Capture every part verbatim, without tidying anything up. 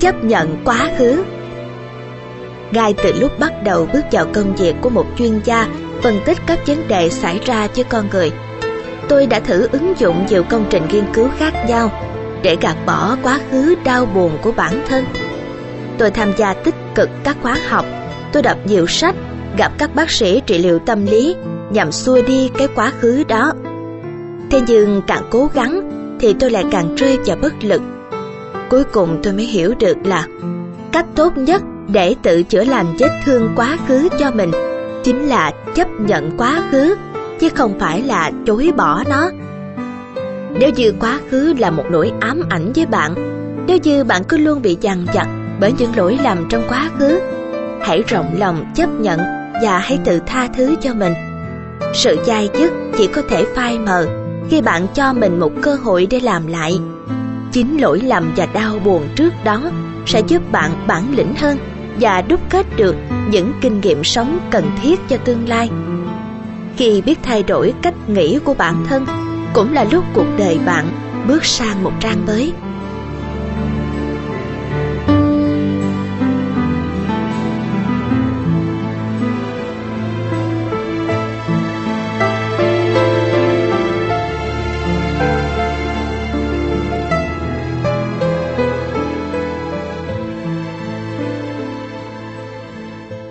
chấp nhận quá khứ. Ngay từ lúc bắt đầu bước vào công việc của một chuyên gia phân tích các vấn đề xảy ra với con người, tôi đã thử ứng dụng nhiều công trình nghiên cứu khác nhau để gạt bỏ quá khứ đau buồn của bản thân. Tôi tham gia tích cực các khóa học, tôi đọc nhiều sách, gặp các bác sĩ trị liệu tâm lý nhằm xua đi cái quá khứ đó. Thế nhưng càng cố gắng thì tôi lại càng rơi vào bất lực. Cuối cùng tôi mới hiểu được là cách tốt nhất để tự chữa lành vết thương quá khứ cho mình chính là chấp nhận quá khứ, chứ không phải là chối bỏ nó. Nếu như quá khứ là một nỗi ám ảnh với bạn, nếu như bạn cứ luôn bị dằn vặt bởi những lỗi lầm trong quá khứ, hãy rộng lòng chấp nhận và hãy tự tha thứ cho mình. Sự dai dứt chỉ có thể phai mờ khi bạn cho mình một cơ hội để làm lại. Chính lỗi lầm và đau buồn trước đó sẽ giúp bạn bản lĩnh hơn và đúc kết được những kinh nghiệm sống cần thiết cho tương lai. Khi biết thay đổi cách nghĩ của bản thân, cũng là lúc cuộc đời bạn bước sang một trang mới.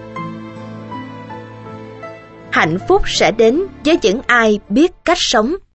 Hạnh phúc sẽ đến với những ai biết cách sống.